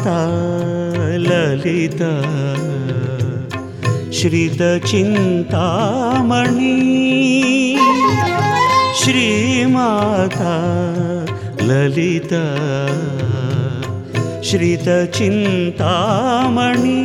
श्रीमाता ललिता श्रितचिन्तामणि श्रीमाता ललिता श्रितचिन्तामणि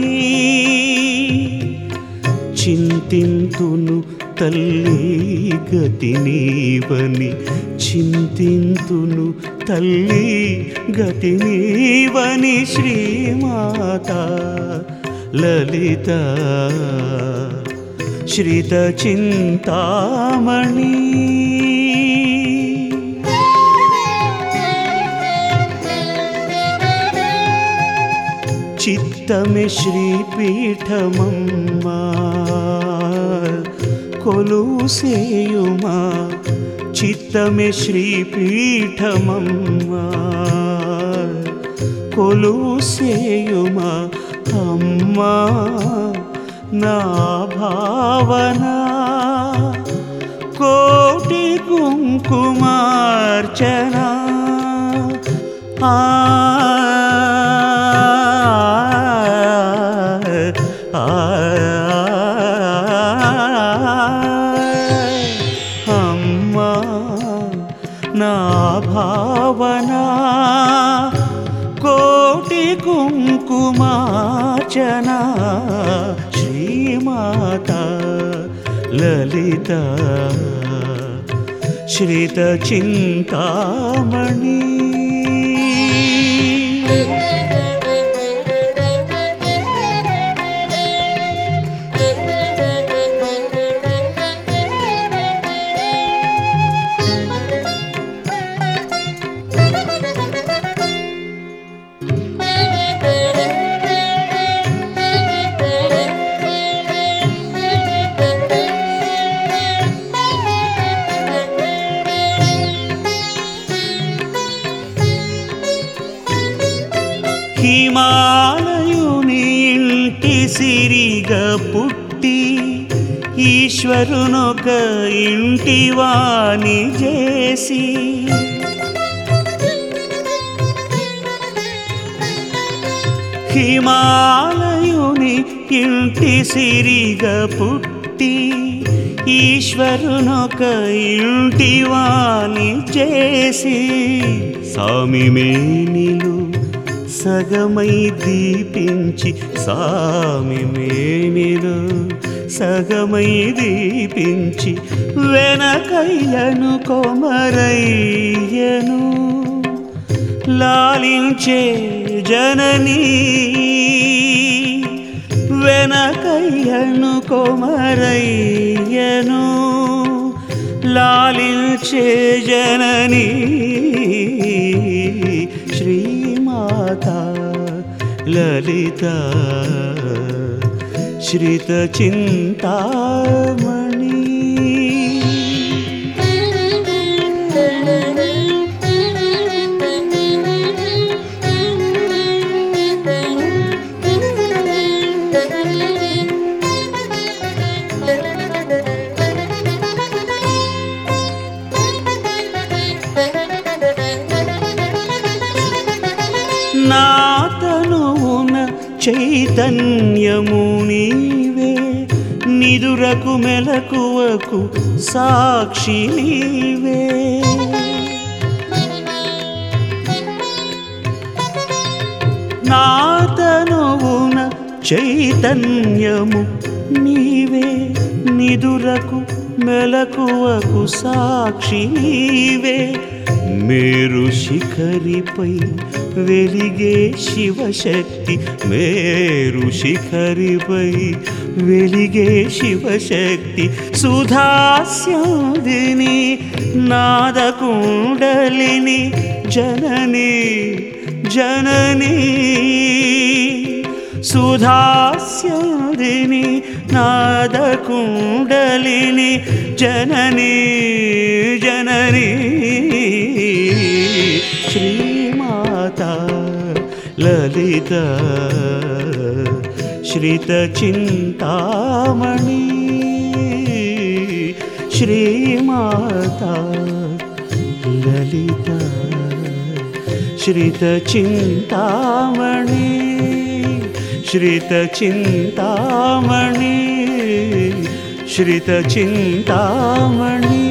చింతింతును తల్లి గతి నీవని చింతింతును తల్లి గతి నీవని శ్రీమాతా లలిత శ్రితచింతామణి చిత్తమే శ్రీపీఠమమ్మా కొలుసేయుమా చిత్తమే శ్రీపీఠమమ్మా కొలుసేయుమా అమ్మా నా భావన కోటి కుంకుమార్చన అమ్మా నా భావన కోటి కుంకుమార్చన శ్రీమాతా లలిత శ్రితచింతామణి హిమాలయుని ఇంటి సిరిగా పుట్టి ఈశ్వరునొక ఇంటి వాణి చేసి హిమాలయుని ఇంటి సిరిగా పుట్టి ఈశ్వరునొక ఇంటి వాణి చేసి సామి మేనిలు సగమై దీపించి సామి మేనిలో సగమై దీపించి వెనకయ్యను కొమరయ్యను లాలించే జననీ వెనకయ్యను కొమరయ్యను లాలించే జననీ శ్రీమాతా లలిత శ్రితచింతామణి నా తనువున చైతన్యము నీవే నిదురకు మెలకువకు సాక్షి నీవే నా తనువున చైతన్యము నీవే నిదురకు మెలకువకు సాక్షి నీవే మేరు శిఖరిపై వెలిగే శివశక్తి మేరు శిఖరిపై వెలిగే శివశక్తి సుధాస్యాదిని నాదకుండలిని జననీ జననీ సుధాస్యాదిని నాదకుండలిని జననీ జననీ శ్రీమాతా లలిత శ్రితచింతామణి శ్రీమాతా లలిత శ్రితచింతామణి श्रितचिन्तामणि श्रितचिन्तामणि